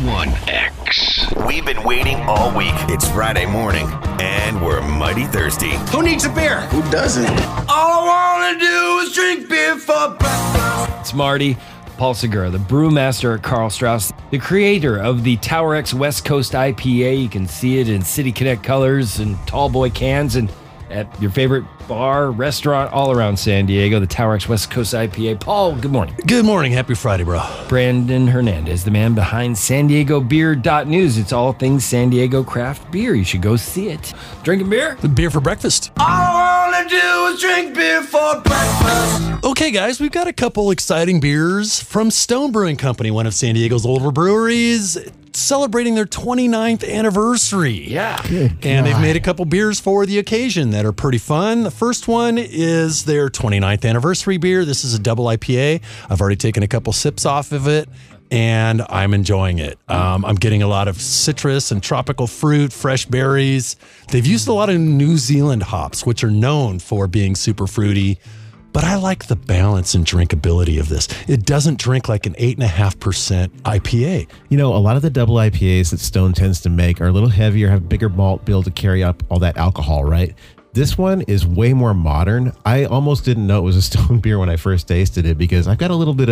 91X. We've been waiting all week. It's Friday morning, and we're mighty thirsty. Who needs a beer? Who doesn't? All I want to do is drink beer for breakfast. It's Marty. Paul Segura, the brewmaster at Karl Strauss, the creator of the Tower X West Coast IPA. You can see it in City Connect colors and tall boy cans and at your favorite bar, restaurant all around San Diego, the Tower X West Coast IPA. Paul, good morning. Good morning. Happy Friday, bro. Brandon Hernandez, the man behind San Diego Beer.news. It's all things San Diego craft beer. You should go see it. Drinking beer? Beer for breakfast. All I want to do is drink beer for breakfast. Okay, guys, we've got a couple exciting beers from Stone Brewing Company, one of San Diego's older breweries, celebrating their 29th anniversary. Yeah. And they've made a couple beers for the occasion that are pretty fun. The first one is their 29th anniversary beer. This is a double IPA. I've already taken a couple sips off of it, and I'm enjoying it. I'm getting a lot of citrus and tropical fruit, fresh berries. They've used a lot of New Zealand hops, which are known for being super fruity. But I like the balance and drinkability of this. It doesn't drink like an 8.5% IPA. You know, a lot of the double IPAs that Stone tends to make are a little heavier, have bigger malt bill to carry up all that alcohol, right? This one is way more modern. I almost didn't know it was a Stone beer when I first tasted it because I've got a little bit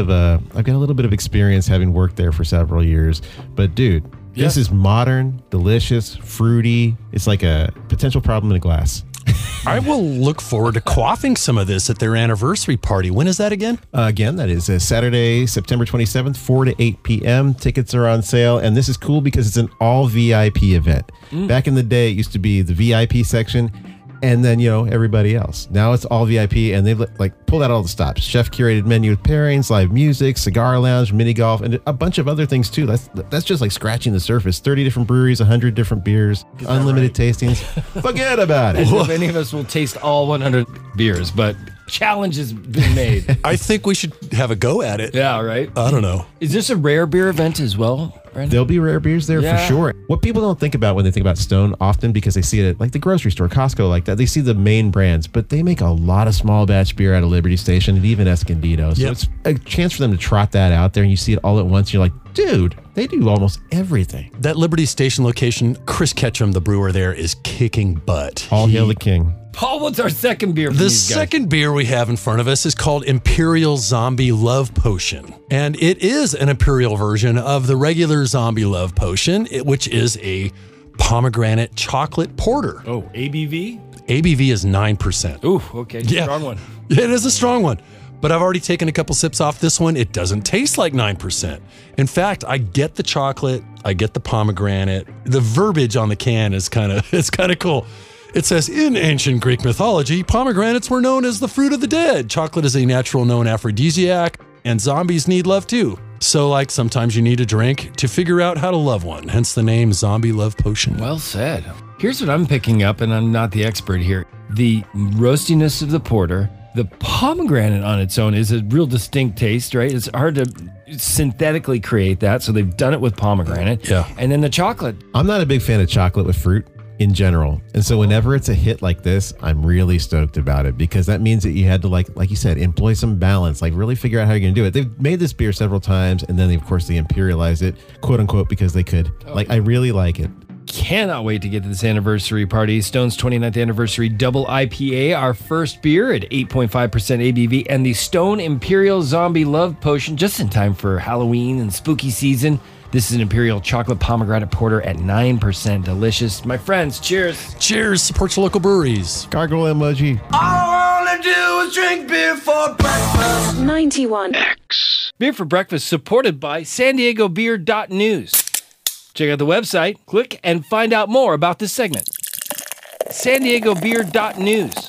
of experience having worked there for several years. But dude, This is modern, delicious, fruity. It's like a potential problem in a glass. I will look forward to quaffing some of this at their anniversary party. When is that again? Again, that is Saturday, September 27th, 4 to 8 p.m. Tickets are on sale, and this is cool because it's an all VIP event. Back in the day, it used to be the VIP section, and then, everybody else. Now it's all VIP, and they've pulled out all the stops. Chef-curated menu with pairings, live music, cigar lounge, mini golf, and a bunch of other things, too. That's just like scratching the surface. 30 different breweries, 100 different beers, unlimited tastings. Forget about it. If any of us will taste all 100 beers, but challenge has been made. I think we should have a go at it. Yeah, right? I don't know. Is this a rare beer event as well, Brandon? There'll be rare beers there for sure. What people don't think about when they think about Stone often, because they see it at like the grocery store, Costco, like that, they see the main brands, but they make a lot of small batch beer out of Liberty Station and even Escondido. So it's a chance for them to trot that out there, and you see it all at once. And you're like, dude, they do almost everything. That Liberty Station location, Chris Ketchum, the brewer there, is kicking butt. All hail the king. Paul, what's our second beer? The second beer we have in front of us is called Imperial Zombie Love Potion. And it is an Imperial version of the regular Zombie Love Potion, which is a pomegranate chocolate porter. Oh, ABV? ABV is 9%. Ooh, okay. Strong one. It is a strong one. But I've already taken a couple sips off this one. It doesn't taste like 9%. In fact, I get the chocolate, I get the pomegranate. The verbiage on the can is kind of cool. It says, in ancient Greek mythology, pomegranates were known as the fruit of the dead. Chocolate is a natural known aphrodisiac, and zombies need love too. So sometimes you need a drink to figure out how to love one, hence the name Zombie Love Potion. Well said. Here's what I'm picking up, and I'm not the expert here. The roastiness of the porter, the pomegranate on its own is a real distinct taste, right? It's hard to synthetically create that, so they've done it with pomegranate. Yeah. And then the chocolate. I'm not a big fan of chocolate with fruit in general. And so whenever it's a hit like this, I'm really stoked about it because that means that you had to, like you said, employ some balance, really figure out how you're going to do it. They've made this beer several times, and then they imperialized it, quote unquote, because they could. I really like it. Cannot wait to get to this anniversary party. Stone's 29th anniversary double IPA, our first beer at 8.5% ABV, and the Stone Imperial Zombie Love Potion, just in time for Halloween and spooky season. This is an Imperial Chocolate Pomegranate Porter at 9%. Delicious. My friends, cheers. Cheers. Support your local breweries. Gargle emoji. All I want to do is drink beer for breakfast. 91X. Beer for breakfast supported by San Diego Beer.news. Check out the website, click, and find out more about this segment. San Diego Beer.news.